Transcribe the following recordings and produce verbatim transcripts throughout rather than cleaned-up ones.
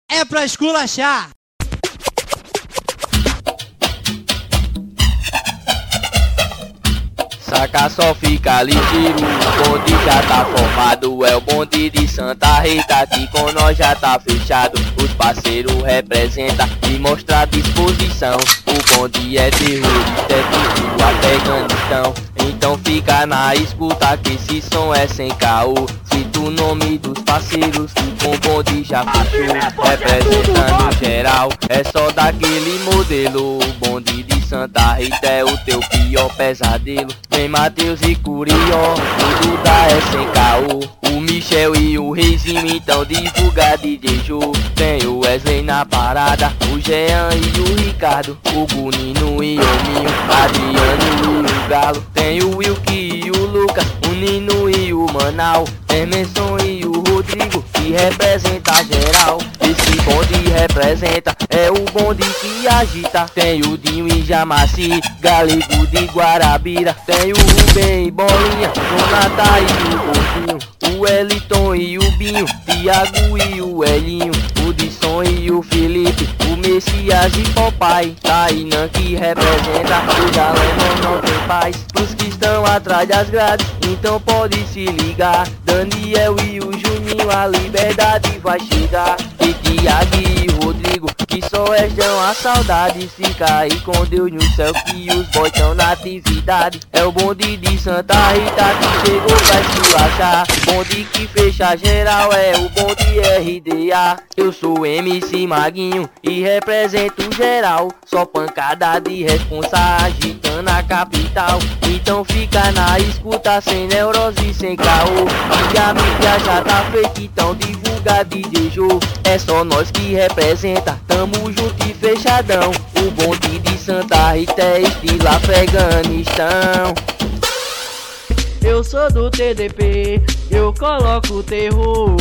é pra esculachar. Saca só, fica ligeiro, o bonde já tá formado. É o bonde de Santa Rita, que com nós já tá fechado. Os parceiros representam e mostra a disposição. O bonde é terrorista, é tipo Afeganistão. Então fica na escuta que esse som é sem caô. Cita o nome dos parceiros que com o bonde já fechou. Representando geral, é só daquele modelo. O bonde de Santa Rita é o teu pior pesadelo. Vem Matheus e Curió, tudo dá é sem caô. O Michel e o Reizinho então divulga D J Jô. Tem o Wesley na parada, o Jean e o Ricardo, o Gunino e o Minho, Adriano e o Galo. Tem o Wilk e o Lucas, o Nino e o Manal, Emerson e o Rodrigo, que representa geral. Esse bonde representa, é o bonde que agita. Tem o Dinho e Jamaci, Galego de Guarabira. Tem o Rubem e Bolinha, Jonathan e o Gordinho, o Eliton e o Binho, Thiago e o Elinho, o Disson e o Felipe, o Messias e Popeye. Tainan que representa, o Galeno não tem paz. Os que estão atrás das grades, então pode se ligar. Daniel e o Juninho, a liberdade vai chegar. E Thiago e Rodrigo, que só estão a saudade. Fica aí com Deus no céu, que os boys tão na atividade. É o bonde de Santa Rita que chegou pra esculachar. Bonde que fecha geral, é o bonde R D A. Eu sou M C Maguinho e represento geral. Só pancada de responsa agitando a capital. Então fica na escuta sem neurose, sem caô. E a mídia já tá feita, então divulga D J Jô. É só nós que representa, tamo junto e fechadão. O bonde de Santa Rita é estilo Afeganistão. Eu sou do T D P, eu coloco terror,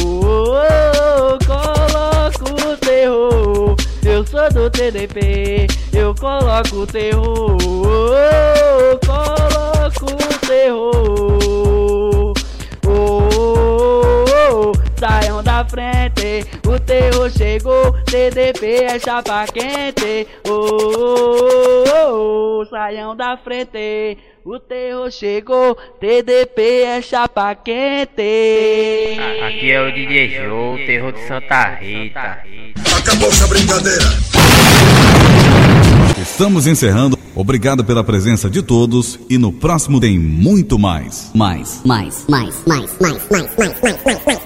coloco terror. Eu sou do T D P, eu coloco terror, coloco terror. Oh, oh, oh, saiam da frente, o terror chegou, T D P é chapa quente. Oh, oh, oh, saiam da frente, o terror chegou, T D P é chapa quente. Aqui é o D J Jô, o terror de Santa Rita. Acabou essa brincadeira. Estamos encerrando. Obrigado pela presença de todos e no próximo tem muito mais. Mais, mais, mais, mais, mais, mais, mais, mais, mais.